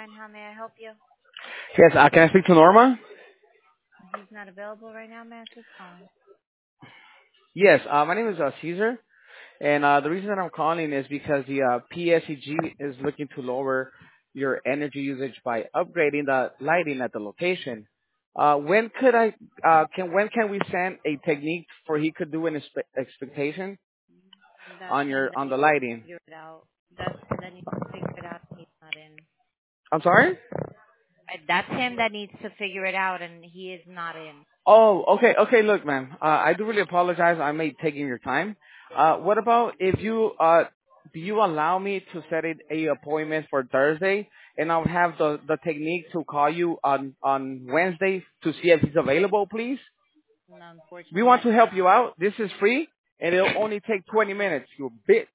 line. How may I help you? Yes, can I speak to Norma? He's not available right now. May I ask who's calling? Yes, my name is Caesar, and the reason that I'm calling is because the PSEG is looking to lower your energy usage by upgrading the lighting at the location. When could when can we send a technique for he could do an expectation That's on him your that on the needs to lighting? figure it out. That's him that needs to figure it out. He's not in. I'm sorry? That's him that needs to figure it out, and he is not in. Oh, okay. Look, ma'am, I do really apologize. I may taking your time. What about if you do you allow me to set a appointment for Thursday, and I'll have the technique to call you on Wednesday to see if he's available, please. And We unfortunately, want I to help cannot. you out. This is free, and it'll only take 20 minutes. You bit.